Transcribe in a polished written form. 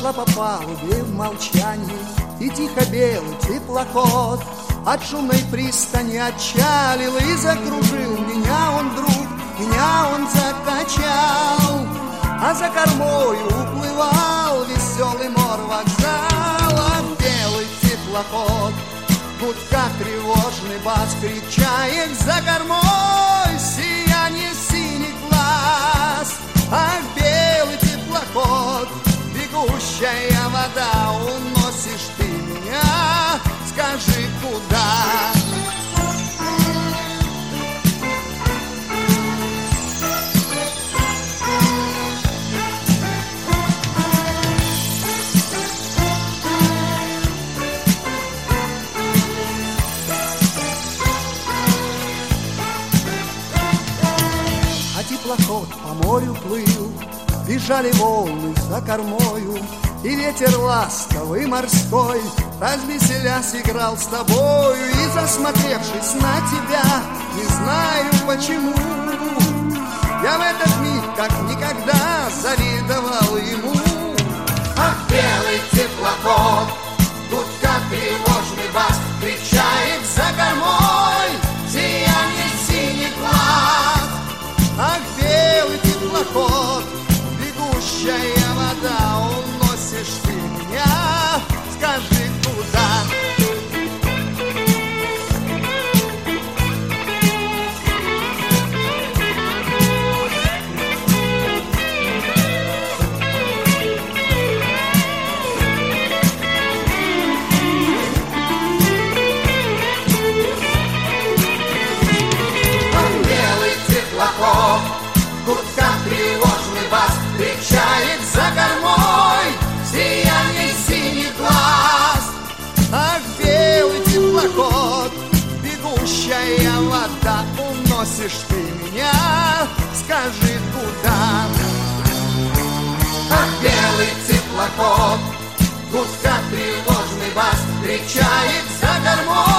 шла по палубе в молчании, и тихо белый теплоход от шумной пристани отчалил и закружил. Меня он, друг, меня он закачал, а за кормою уплывал веселый мор вокзала. Белый теплоход, будто тревожный бас, кричает за кормой сияние синих глаз. Ах, белый теплоход, бегущая вода, уносишь ты меня, скажи, куда? Теплоход по морю плыл, бежали волны за кормою, и ветер ласковый морской, развеселясь, играл с тобою. И засмотревшись на тебя, не знаю почему, я в этот миг как никогда завидовал ему. Ах, белый теплоход, тут как тревожный бас, кричает за кормой сияние синих глаз. Ах, белый теплоход, бегущая вода, уносишь ты меня, скажи, куда? Тут как тревожный бас, кричает за кормой сияние синих глаз. Ах, белый теплоход, бегущая вода, уносишь ты меня, скажи, куда? Ах, белый теплоход, тут как тревожный бас, кричает за кормой